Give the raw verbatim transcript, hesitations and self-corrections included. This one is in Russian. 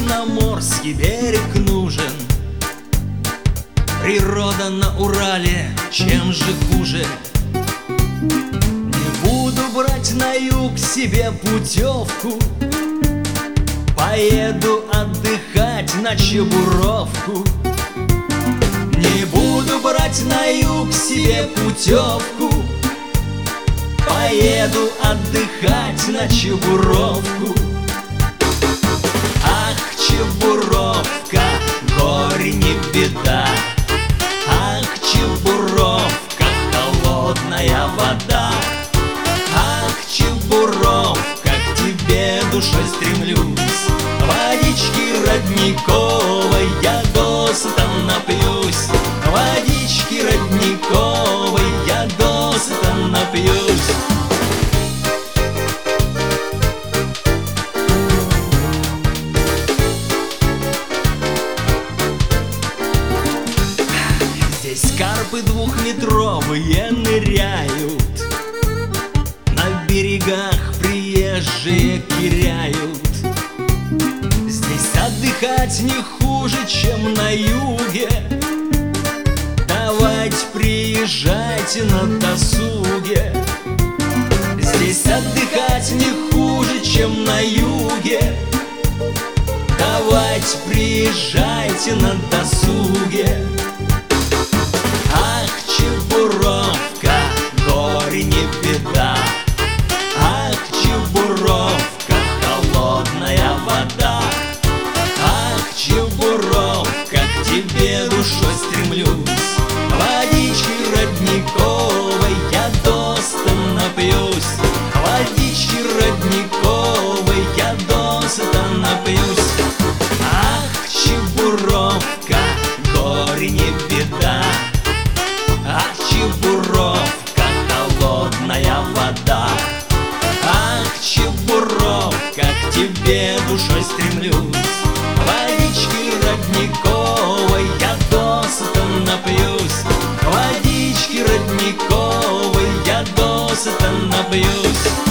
черноморский берег нужен. Природа на Урале, чем же хуже? Не буду брать на юг себе путевку, поеду отдыхать на Чебуровку. Не буду брать на юг себе путевку, поеду отдыхать на Чебуровку. Ах, Чебуровка, горе не беда. Ах, Чебуровка, холодная вода. Ах, Чебуровка, к тебе душой стремлюсь. Водички родниковой я досыта напьюсь. Водички родниковой я досыта напьюсь. Здесь карпы двухметровые ныряют, на берегах приезжие киряют. Здесь отдыхать не хуже, чем на юге. Давайте приезжайте на досуге. Здесь отдыхать не хуже, чем на юге. Давайте приезжайте на досуге. Ах, Чебуровка, горе не беда. Ах, Чебуровка, холодная вода. Ах, Чебуровка, к тебе душой стремлюсь. Водички родниковой я досыта напьюсь. Водички родниковой я досыта напьюсь. Ах, Чебуровка, горе не беда. Ах, Чебуровка, холодная вода. Ах, Чебуровка, к тебе душой стремлюсь. Водички родниковой я досыта напьюсь. Водички родниковой я досыта напьюсь.